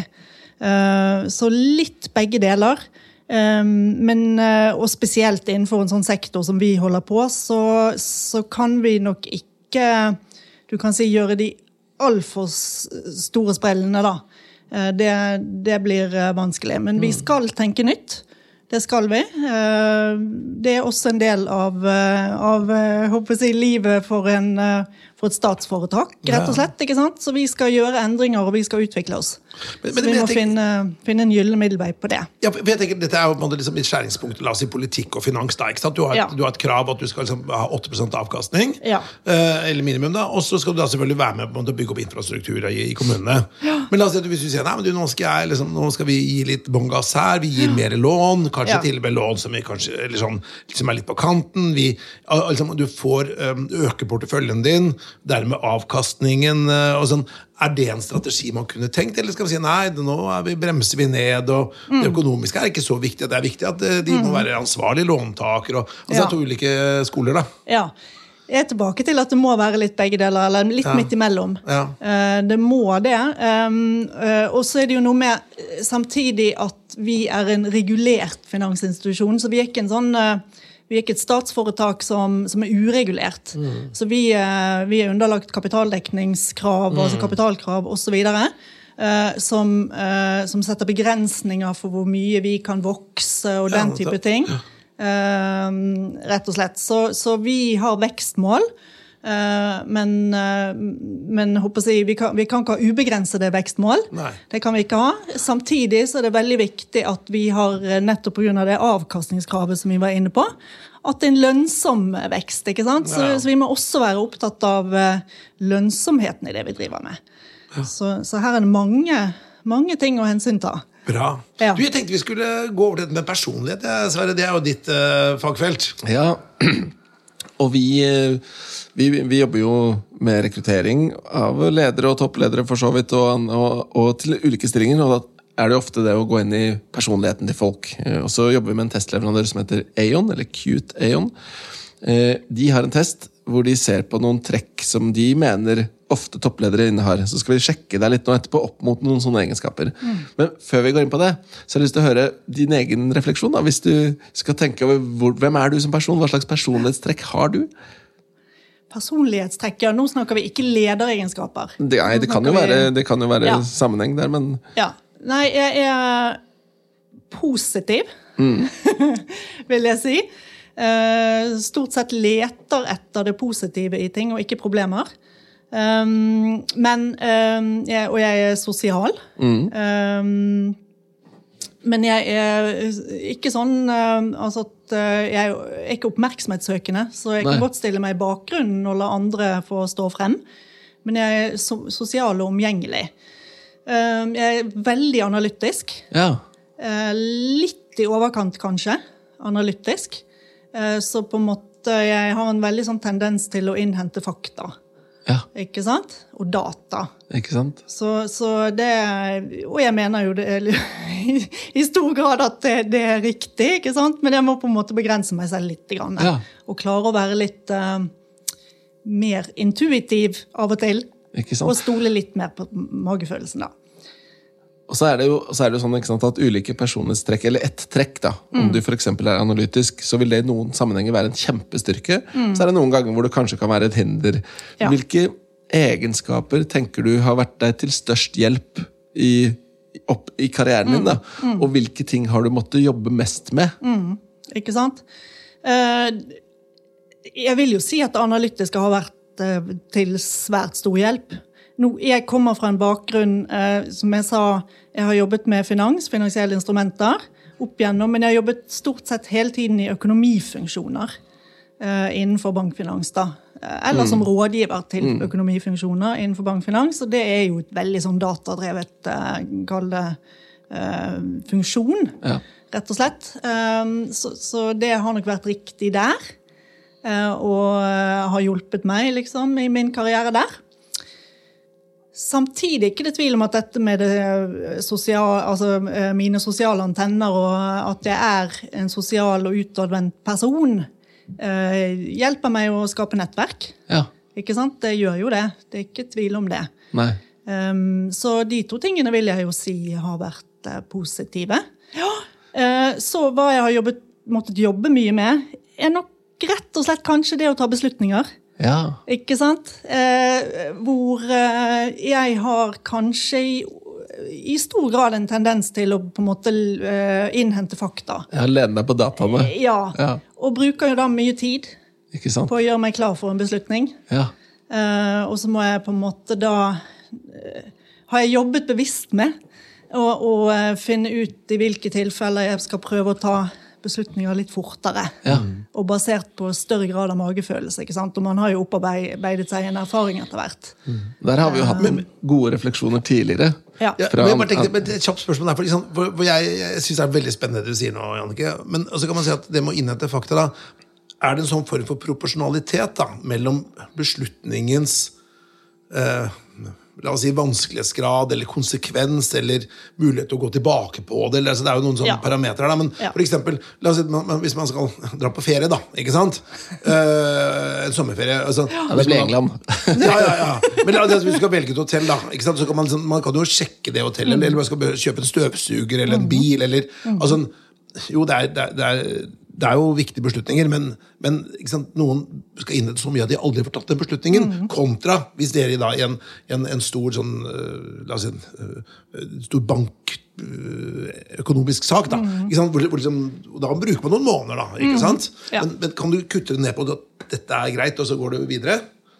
Uh, så litt begge deler, um, men, uh, og spesielt innenfor en sånn sektor som vi holder på, så, så kan vi nok ikke, du kan si, gjøre de alt for store sprellene da. Uh, det, det blir uh, vanskelig, men vi skal tenke nytt. Det skal vi. Uh, det er også en del av, uh, av uh, håper jeg, livet for en uh, for et statsforetak, rett og slett, ikke sant? Så vi skal gjøre endringer, og vi skal utvikle oss. Men, men, så vi må tenker, finne, finne en gyllen middelvei på det. Ja, for jeg tenker, dette er jo på en måte liksom et skjæringspunkt, la oss si politikk og finans, da, ikke sant? Du har, ja. du har et krav at du skal liksom ha åtte prosent avkastning, ja. uh, eller minimum da, og så skal du da selvfølgelig være med på å bygge opp infrastruktur i, i kommunene. Ja. Men la oss si at hvis du sier, nei, men du, nå skal, jeg, liksom, nå skal vi gi litt bongass her, vi gir ja. mer lån, kanskje ja. til og med lån som, vi kanskje, eller sånn, liksom er litt på kanten, vi, liksom, du får um, øke porteføljen din, dermed avkastningen og sånn. Er det en strategi man kunne tenkt, eller skal vi si nei, nå er vi, bremser vi ned, og mm. det økonomiske er ikke så viktig, det er viktig at de må være ansvarlige låntakere, og altså ja. to ulike skoler da. Ja, jeg er tilbake til at det må være litt begge deler, eller litt ja. midt imellom. Ja. Det må det, og så er det jo noe med samtidig at vi er en regulert finansinstitusjon, så vi er ikke en sånn Vi er ikke et statsforetak som, som er uregulert. Mm. Så vi, vi er underlagt kapitaldekningskrav, mm. altså kapitalkrav og så videre, uh, som, uh, som setter begrensninger for hvor mye vi kan vokse og den type ting. Uh, rett og slett. Så, så vi har vekstmål, uh, men, uh, men håper jeg, vi, kan, vi kan ikke ha ubegrensede vekstmål. Nei. Det kan vi ikke ha. Samtidig så er det veldig viktig at vi har, nettopp på grunn av det avkastningskravet som vi var inne på, at det er en lønnsom vekst, ikke sant? Så, ja. så vi må også være opptatt av lønnsomheten i det vi driver med. Ja. Så, så her er det mange, mange ting å hensynta. Bra. Ja. Du, jeg tenkte vi skulle gå over til det med personlighet, Sverre, det er jo ditt uh, fagfelt. Ja, og vi, vi, vi jobber jo med rekruttering av ledere og toppledere for så vidt, og, og, og til ulike stillinger, og da er det ofte det å gå inn i personligheten til folk. Og så jobber vi med en testleverandør som heter Aon, eller Qt Aon. De har en test hvor de ser på noen trekk som de mener ofte toppledere innehar. Så skal vi sjekke deg litt nå etterpå opp mot noen sånne egenskaper. Mm. Men før vi går inn på det, så har jeg lyst til å høre din egen refleksjon. Da. Hvis du skal tenke over hvor, hvem er du som person, hva slags personlighetstrekk har du? Personlighetstrekk, ja, nå snakker vi ikke lederegenskaper. Det, nei, det kan jo være, det kan jo være ja. sammenheng der, men... Ja. Nei, jeg er positiv, mm. vil jeg si. Uh, stort sett leter etter det positive i ting, og ikke problemer. Um, men, um, jeg, og jeg er sosial. Mm. Um, men jeg er ikke sånn, uh, altså at uh, jeg er ikke oppmerksomhetssøkende, så jeg kan Nei. godt stille meg i bakgrunnen og la andre få stå frem. Men jeg er so- sosial og omgjengelig. Uh, jeg er veldig analytisk. Ja. Uh, litt i overkant, kanskje, analytisk. Uh, så på en måte, jeg har en veldig sånn tendens til å innhente fakta. Ja. Ikke sant? Og data. Ikke sant? Så, så det, og jeg mener jo det i, i stor grad at det, det er riktig, ikke sant? Men jeg må på en måte begrense meg selv litt grann, Ja. og klare å være litt uh, mer intuitiv av og til, Ikke sant? og stole litt mer på magefølelsen da. Og så er det jo, så er det jo sånn ikke sant, at ulike personlighetstrekk, eller ett trekk da, om du for eksempel er analytisk, så vil det i noen sammenhenger være en kjempestyrke, så er det noen ganger hvor det kanskje kan være et hinder. Ja. Hvilke egenskaper tenker du har vært deg til størst hjelp i, opp, i karrieren din da? Og hvilke ting har du måttet jobbe mest med? Ikke sant? Uh, jeg vil jo si at det analytiske har vært uh, til svært stor hjelp. Nå, jeg kommer fra en bakgrunn, uh, som jeg sa, jeg har jobbet med finans, finansielle instrumenter, opp igjennom, men jeg har jobbet stort sett hele tiden i økonomifunksjoner uh, innenfor bankfinans da. Uh, eller som rådgiver til økonomifunksjoner innenfor bankfinans, og det er jo et veldig sånn datadrevet, uh, kall det, uh, funksjon, Ja. rett og slett. Um, så, så det har nok vært riktig der, uh, og uh, har hjulpet meg liksom i min karriere der. Samtidig ikke det tvil om at dette med det sosial, altså mine sosiale antenner og at jeg er en sosial og utadvendt person eh, hjelper meg å skape nettverk. Ja. Ikke sant? Det gjør jo det. Det er ikke tvil om det. Nei. Um, så de to tingene vil jeg jo si har vært eh, positive. Ja. Eh, så hva jeg har jobbet, måttet jobbe mye med er nok rett og slett kanskje det å ta beslutninger. Ja. Ikke sant? Eh, hvor eh, jeg har kanskje i, i stor grad en tendens til å på en måte eh, innhente fakta. Jeg har lenet deg på dataene. Ja, Ja. og bruker jo da mye tid Ikke sant? på å gjøre meg klar for en beslutning. Ja. Eh, og så må jeg på en måte da eh, har jeg jobbet bevisst med å, å eh, finne ut i hvilke tilfeller jeg skal prøve å ta beslutninger litt fortere, Ja. og basert på større grad av magefølelse, ikke sant? Og man har jo opparbeidet seg en erfaring etter hvert. Der har vi jo hatt gode refleksjoner tidligere. Ja. Ja, Fra men jeg bare an- tenkte, men det er et kjapt spørsmål der, for, liksom, for, for jeg, jeg synes det er veldig spennende det du sier nå, Jannicke. Men så kan man si at det må innhente fakta da. Er det en sånn form for proporsjonalitet da, mellom beslutningens eh, la oss si vanskelighetsgrad, eller konsekvens, eller mulighet til å gå tilbake på det, eller, altså, det er jo noen sånne Ja. parametre da, men Ja. for eksempel, la oss si, man, man, hvis man skal dra på ferie da, ikke sant? Eh, en sommerferie, altså, Ja, det blir England. ja, ja, ja. Men altså, hvis du skal velge et hotell da, ikke sant? Så kan man, liksom, man kan jo sjekke det hotellet, eller man skal kjøpe en støvsuger, eller en bil, eller, altså, jo, det er, det er, det er, det er jo viktige beslutninger, men, men ikke sant? Noen skal innhente så mye at de aldri får tatt den beslutningen, kontra hvis dere da i en, en, en stor sånn, uh, la oss si, en uh, stor bank, uh, økonomisk sak da, ikke sant? Hvor, hvor liksom, og da bruker man noen måneder da, ikke sant? Ja. Men, men kan du kutte det ned på at dette er greit, og så går du videre?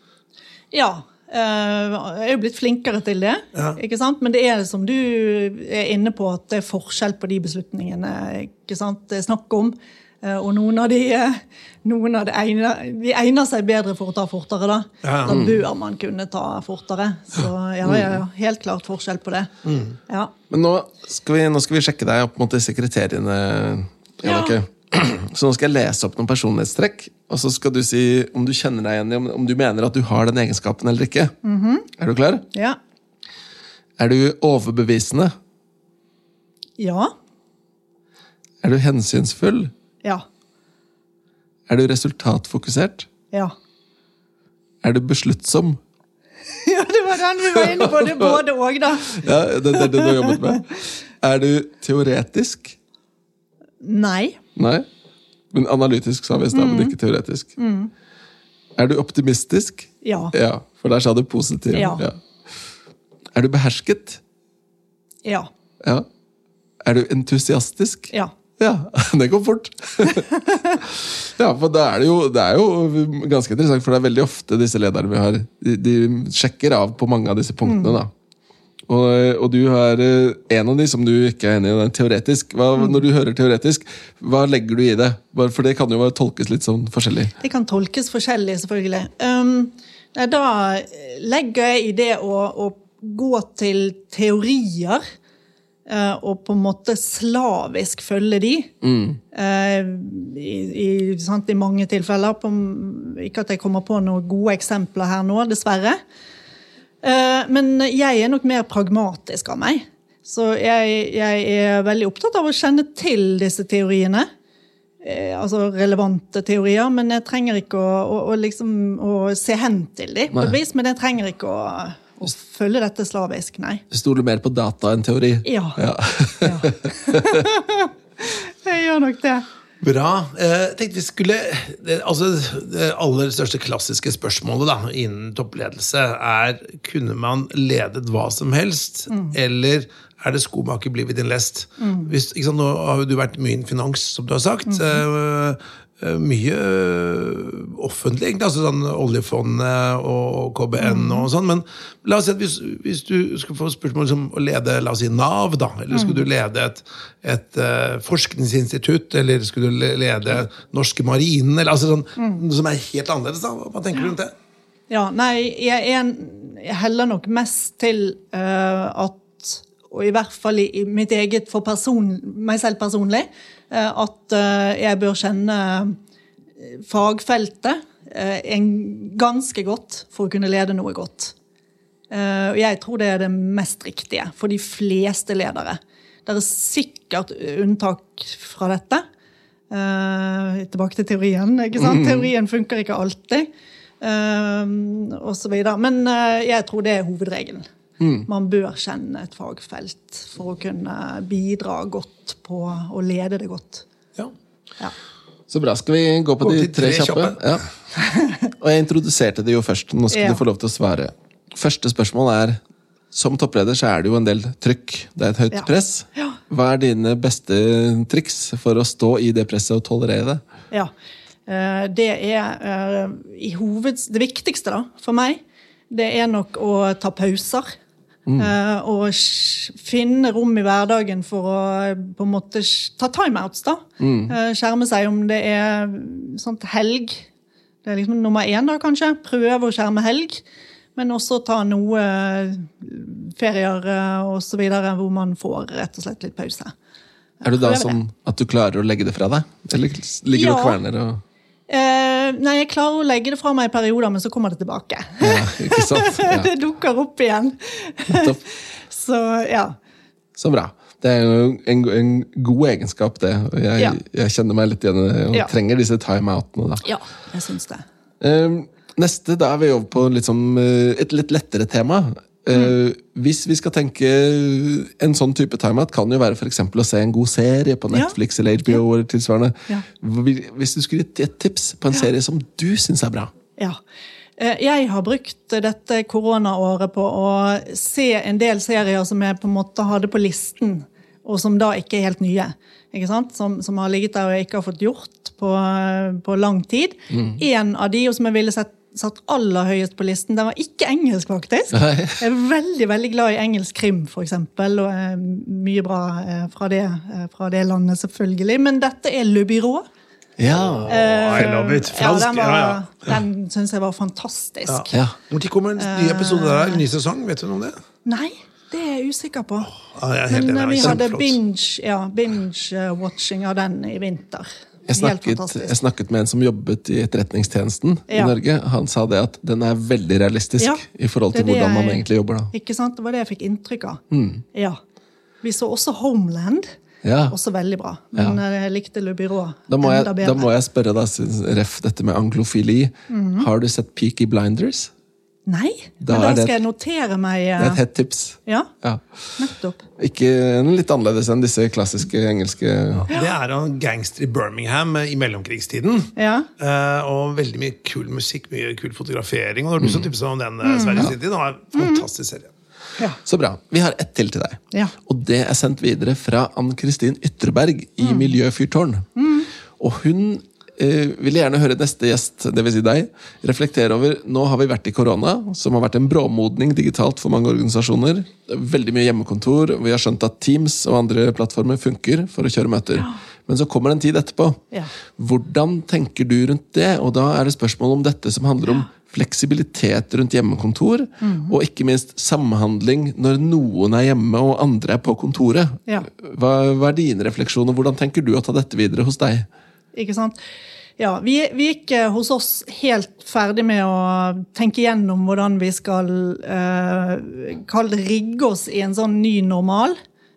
Ja, eh, jeg er jo blitt flinkere til det, Ja. ikke sant? Men det er som du er inne på, at det er forskjell på de beslutningene, ikke sant? Det er snakk om, eh, og noen av de, eh, noen av de, egner, de egner seg bedre for å ta fortere da. Ja. Da bør man kunne ta fortere. Så ja, ja, ja, helt klart forskjell på det. Ja. Men nå skal, vi, nå skal vi sjekke deg opp mot disse kriteriene, Jannicke. Så nå skal jeg lese opp noen personlighetstrekk, og så skal du si om du kjenner deg igjen i, om, om du mener at du har den egenskapen eller ikke. Er du klar? Ja. Er du overbevisende? Ja. Er du hensynsfull? Ja. Er du resultatfokusert? Ja. Er du besluttsom? Ja, det var den vi var inne på, det er både og da. Ja, det, det er det du har jobbet med. Er du teoretisk? Nei. Nei. Men analytisk sa vi i stad, men ikke teoretisk. Er du optimistisk? Ja. Ja, for der sa du positiv. Ja. Er du behersket? Ja. Ja. Er du entusiastisk? Ja. Ja, det går fort. Ja, for det er, det, jo, det er jo ganske interessant, for det er veldig ofte disse lederne vi har, de, de sjekker av på mange av disse punktene da. Og, og du har en av de som du ikke er enig i, den teoretisk. Hva, når du hører teoretisk, hva legger du i det? Bare for det kan jo bare tolkes litt sånn forskjellig. Det kan tolkes forskjellig, selvfølgelig. Um, da legger jeg i det å, å gå til teorier, uh, og på en måte slavisk følge de. Mm. Uh, i, i, sant, I mange tilfeller. På, ikke at jeg kommer på noen gode eksempler her nå, dessverre. Uh, men jeg er nok mer pragmatisk av meg. Så jeg, jeg er veldig opptatt av å kjenne til disse teoriene. Eh, altså relevante teorier, men jeg trenger ikke å, å, å, liksom, å se hen til dem, på et vis, men jeg trenger ikke å, å følge dette slavisk, nei. Du stoler mer på data enn teori? Ja. ja. ja. Jeg gjør nok det. Bra. Jeg tenkte vi skulle, det, altså det aller største klassiske spørsmålet da, innen toppledelse er, kunne man ledet hva som helst, mm. eller er det skomaker blir ved din lest? Mm. Hvis, ikke sant, nå har du vært mye innen finans, som du har sagt, mm. uh, uh, mye uh, offentlig, egentlig, altså sånn oljefondet og K B N mm. og sånn, men la oss si at hvis, hvis du skulle få spørsmål som å lede, la oss si NAV da, eller skulle mm. du lede et, et uh, forskningsinstitutt, eller skulle du lede norske marinen, eller altså sånn, mm. noe som er helt annerledes da, hva tenker du rundt det? Ja, nei, jeg, er, jeg heller nok mest til uh, at og i hvert fall i, i mitt eget for person, meg selv personlig, at jeg bør kjenne fagfeltet en ganske godt for å kunne lede noe godt. Og jeg tror det er det mest riktige for de fleste ledere. Det er sikkert unntak fra dette. Tilbake til teorien, ikke sant? Teorien funker ikke alltid, og så videre. Men jeg tror det er hovedregelen. Mm. Man bør kjenne et fagfelt for å kunne bidra godt på å lede det godt. Ja. Ja. Så bra, skal vi gå på gå de tre, tre kjappe? Ja. Og jeg introduserte det jo først, nå skal ja. du få lov til å svare. Første spørsmål er, som toppleder så er det jo en del trykk, det er et høyt ja. press. Ja. Hva er dine beste triks for å stå i det presset og tolerere det? Ja, det er i hoved, det viktigste da, for meg, det er nok å ta pauser. Mm. Uh, og finne rom i hverdagen for å på en måte ta timeouts da. Mm. Uh, skjerme seg om det er sånt helg. Det er liksom nummer én da kanskje. Prøve å skjerme helg. Men også ta noe ferier uh, og så videre hvor man får rett og slett litt pause. Er du da sånn at du klarer å legge det fra deg? Eller ligger du og kverner og... Uh, nei, jeg klarer å legge det fra meg i perioder, men så kommer det tilbake. Ja, ikke sant? Ja. Det dukker opp igjen. Så, ja. Så bra. Det er jo en, en god egenskap, det. Jeg, ja. jeg kjenner meg litt igjen og ja. trenger disse time-outene. Da. Ja, jeg synes det. Uh, neste, da er vi over på litt som, uh, et litt lettere tema. Uh, mm. Hvis vi skal tenke en sånn type timeout kan jo være for eksempel å se en god serie på Netflix ja. eller H B O ja. eller tilsvarende. Ja. Hvis du skulle gitt et tips på en ja. serie som du synes er bra? Ja. Jeg har brukt dette koronaåret på å se en del serier som jeg på en måte hadde på listen, og som da ikke er helt nye. Ikke sant? Som, som har ligget der og jeg ikke har fått gjort på, på lang tid. Mm. En av de som jeg ville sett satt aller høyest på listen. Den var ikke engelsk, faktisk. Nei. Jeg er veldig, veldig glad i engelsk krim, for eksempel, og er mye bra fra det, fra det landet, selvfølgelig. Men dette er Le Bureau. Ja, uh, I love it. Fransk. Ja, den, var, ja, ja. den synes jeg var fantastisk. Ja. Når ja. kommer en ny episode der, en ny sesong, vet du noe om det? Nei, det er jeg usikker på. Ah, jeg er helt Men enig. vi hadde binge, ja, binge-watching av den i vinter. Jeg snakket, jeg snakket med en som jobbet i etterretningstjenesten ja. i Norge. Han sa det at den er veldig realistisk ja, i forhold til hvordan man egentlig jobber da. Ikke sant? Det var det jeg fikk inntrykk av. Mm. Ja. Vi så også Homeland. Ja. Også veldig bra. Men ja. jeg likte Le Bureau da må jeg, enda bedre. Da må jeg spørre deg, ref dette med anglofili. Mm-hmm. Har du sett Peaky Blinders? Nei, da, men da skal jeg notere meg... Det er et hett tips. Ja, ja. nettopp. Ikke litt annerledes enn disse klassiske engelske... Ja. Det er en gangster i Birmingham i mellomkrigstiden. Ja. Uh, og veldig mye kul musikk, mye kul fotografering. Og det er du som tipset om den uh, Sverige City. Det var en fantastisk serie. Ja. Så bra. Vi har ett til til deg. Ja. Og det er sendt videre fra Ann-Kristin Ytterberg i mm. Miljøfyrtårn. Mm. Og hun... Eh, vil gjerne høre neste gjest, det vil si deg, reflektere over, nå har vi vært i korona, som har vært en bråmodning digitalt for mange organisasjoner. Veldig mye hjemmekontor, vi har skjønt at Teams og andre plattformer funker for å kjøre møter. Ja. Men så kommer det en tid etterpå. Ja. Hvordan tenker du rundt det? Og da er det spørsmål om dette som handler om fleksibilitet rundt hjemmekontor, mm. og ikke minst samhandling når noen er hjemme og andre er på kontoret. Ja. Hva, hva er dine refleksjoner? Hvordan tenker du å ta dette videre hos deg? Ikke sant? Ja, vi, vi er ikke hos oss helt ferdig med å tenke gjennom hvordan vi skal eh, kalle det rigge oss i en sånn ny normal.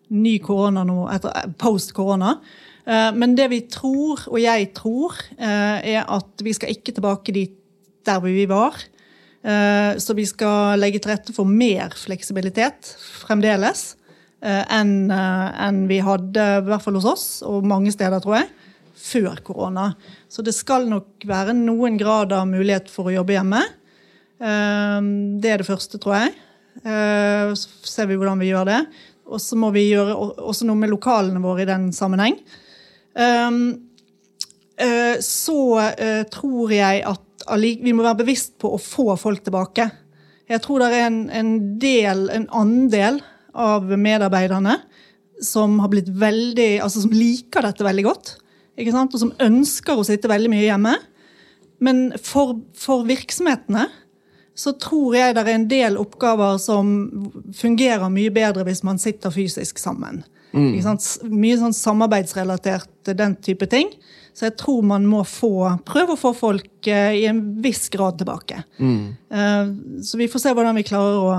ny korona nå, etter post-korona. Men det vi tror, og jeg tror, er at vi skal ikke tilbake dit der vi var. Så vi skal legge til rette for mer fleksibilitet fremdeles enn, enn vi hadde, i hvert fall hos oss, og mange steder, tror jeg, før korona. Så det skal nok være noen grad av mulighet for å jobbe hjemme. Det er det første, tror jeg. Så ser vi hvordan vi gjør det. Og så må vi gjøre også noe med lokalene våre i den sammenheng. Så tror jeg at vi må være bevisst på å få folk tilbake. Jeg tror det er en, en del, en andel av medarbeiderne som har blitt veldig, altså som liker dette veldig godt, ikke sant? Og som ønsker å sitte veldig mye hjemme. Men for, for virksomhetene så tror jeg det er en del oppgaver som fungerer mye bedre hvis man sitter fysisk sammen. Mm. Ikke sant? Mye sånn samarbeidsrelatert, den type ting. Så jeg tror man må få, prøve å få folk uh, i en viss grad tilbake. Mm. Uh, så vi får se hvordan vi klarer å,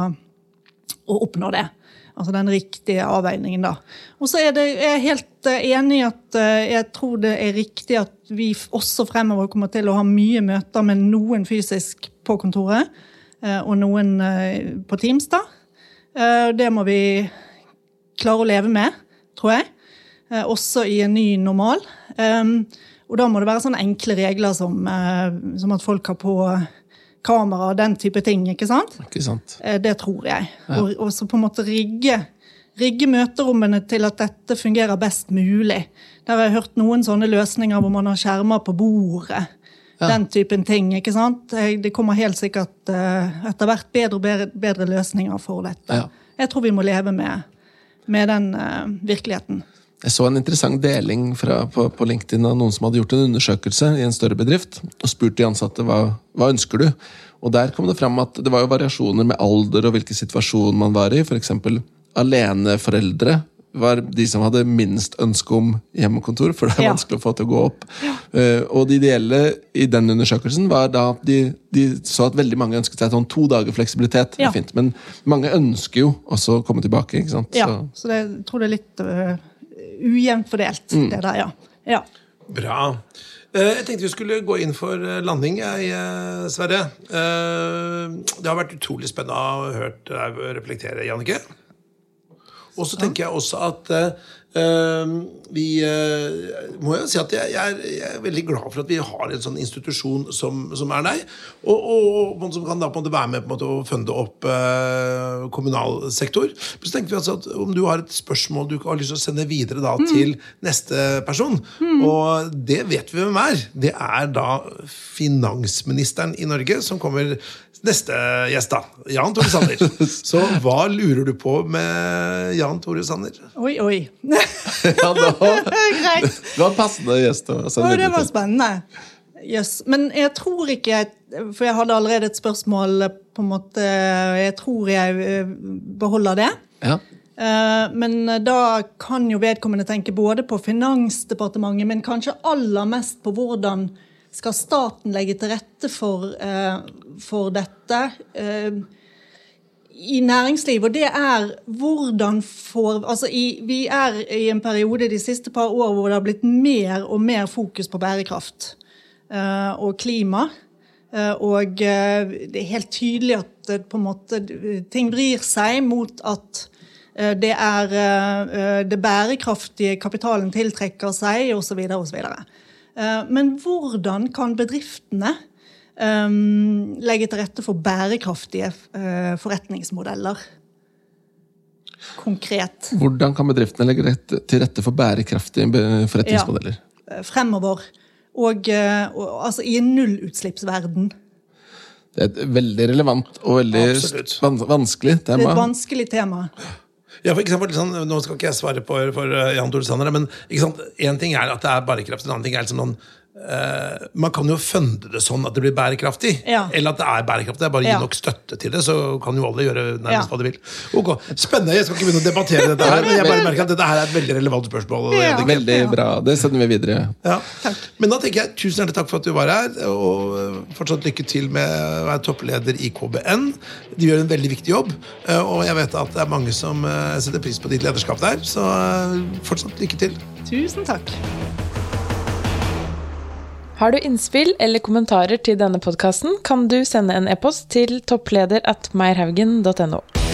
å oppnå det. Altså den riktige avveiningen da. Og så er det, jeg er helt uh, enig i at uh, jeg tror det er riktig at vi også fremover kommer til å ha mye møter med noen fysisk på kontoret, uh, og noen uh, på Teams da. Uh, det må vi klare å leve med, tror jeg. Uh, også i en ny normal. Um, og da må det være sånne enkle regler som, uh, som at folk har på kamera og den type ting, ikke sant? Ikke sant. Uh, det tror jeg. Ja. Og, og så på en måte rigge, rigge møterommene til at dette fungerer best mulig. Der har jeg hørt noen sånne løsninger hvor man har skjermer på bordet. Ja. Den typen ting, ikke sant? Det kommer helt sikkert uh, etter hvert bedre og bedre, bedre løsninger for dette. Ja. Jeg tror vi må leve med, med den uh, virkeligheten. Jeg så en interessant deling fra, på, på LinkedIn av noen som hadde gjort en undersøkelse i en større bedrift, og spurt de ansatte, hva, hva ønsker du? Og der kom det frem at det var jo variasjoner med alder og hvilken situasjon man var i. For eksempel aleneforeldre var de som hadde minst ønske om hjemmekontor, for det er ja. vanskelig å få til å gå opp. Ja. Uh, og de ideelle i den undersøkelsen var da at de, de så at veldig mange ønsket seg sånn to dager fleksibilitet. Ja. Det er fint, men mange ønsker jo også å komme tilbake, ikke sant? Ja, så, så det, jeg tror det er litt uh, ujevnt fordelt, mm. det der, ja. ja. Bra. Uh, jeg tenkte vi skulle gå inn for landing, jeg, uh, Sverre. Uh, det har vært utrolig spennende å ha hørt deg reflektere, Jannicke. Og så tenker jeg også at uh, vi uh, må jo si at jeg, jeg, er, jeg er veldig glad for at vi har en sånn institusjon som, som er deg, og, og, og som kan da på en måte være med på en måte å funde opp uh, kommunalsektor. Så tenkte vi altså at om du har et spørsmål du har lyst til å sende videre da, mm. til neste person, mm. og det vet vi hvem er. Det er da finansministeren i Norge som kommer neste gjest da, Jan Tore Sanner. Så hva lurer du på med Jan Tore Sanner? Oi, oi. Ja, det var, det var passende gjest. Å, det var spennende. Yes. Men jeg tror ikke, for jeg hadde allerede et spørsmål på en måte, jeg tror jeg beholder det. Ja. Men da kan jo vedkommende tenke både på Finansdepartementet, men kanskje aller mest på hvordan skal staten legge til rette for, uh, for dette uh, i næringsliv, og det er hvordan for, altså i, vi er i en periode de siste par år hvor det har blitt mer og mer fokus på bærekraft uh, og klima, uh, og uh, det er helt tydelig at uh, på en måte ting vrir seg mot at uh, det er uh, det bærekraftige kapitalen tiltrekker seg, og så videre, og så videre. Men hvordan kan bedriftene um, legge til rette for bærekraftige uh, forretningsmodeller? Konkret. Hvordan kan bedriftene legge rette, til rette for bærekraftige forretningsmodeller? Ja, fremover. Og, uh, og altså i en nullutslippsverden. Det er et veldig relevant og veldig van- vanskelig tema. Det er et vanskelig tema. Ja, for eksempel, sånn, nå skal ikke jeg svare på for Jan Tore Sanner, men ikke sant, en ting er at det er bærekraft, en annen ting er liksom noen Uh, man kan jo funde det sånn at det blir bærekraftig, ja. eller at det er bærekraftig. Det er bare å gi ja. nok støtte til det, så kan jo alle gjøre nærmest ja. hva de vil. Ok, spennende, jeg skal ikke begynne å debattere dette her, men jeg bare merker at dette her er et veldig relevant spørsmål. Ja. Veldig bra, det sender vi videre. Ja. Men da tenker jeg, tusen hjertelig takk for at du var her, og fortsatt lykke til med å være toppleder i K B N. De gjør en veldig viktig jobb, og jeg vet at det er mange som setter pris på ditt lederskap der, så fortsatt lykke til. Tusen takk. Har du innspill eller kommentarer til denne podcasten, kan du sende en e-post til toppleder at meierhaugen punktum no.